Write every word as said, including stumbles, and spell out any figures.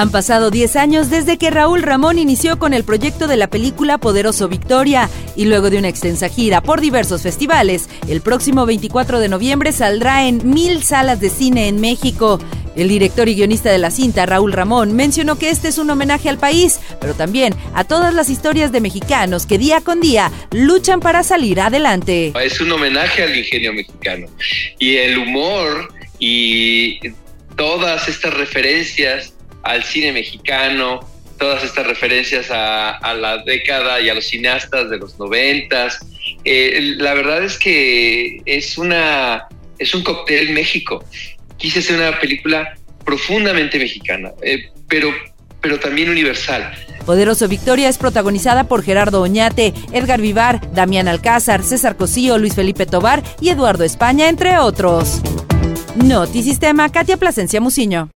Han pasado diez años desde que Raúl Ramón inició con el proyecto de la película Poderoso Victoria, y luego de una extensa gira por diversos festivales, el próximo veinticuatro de noviembre saldrá en mil salas de cine en México. El director y guionista de la cinta, Raúl Ramón, mencionó que este es un homenaje al país, pero también a todas las historias de mexicanos que día con día luchan para salir adelante. Es un homenaje al ingenio mexicano, y el humor y todas estas referencias al cine mexicano, todas estas referencias a, a la década y a los cineastas de los noventas. Eh, la verdad es que es una es un cóctel México. Quise hacer una película profundamente mexicana, eh, pero, pero también universal. Poderoso Victoria es protagonizada por Gerardo Oñate, Edgar Vivar, Damián Alcázar, César Cosío, Luis Felipe Tovar y Eduardo España, entre otros. Notisistema, Katia Plasencia Muciño.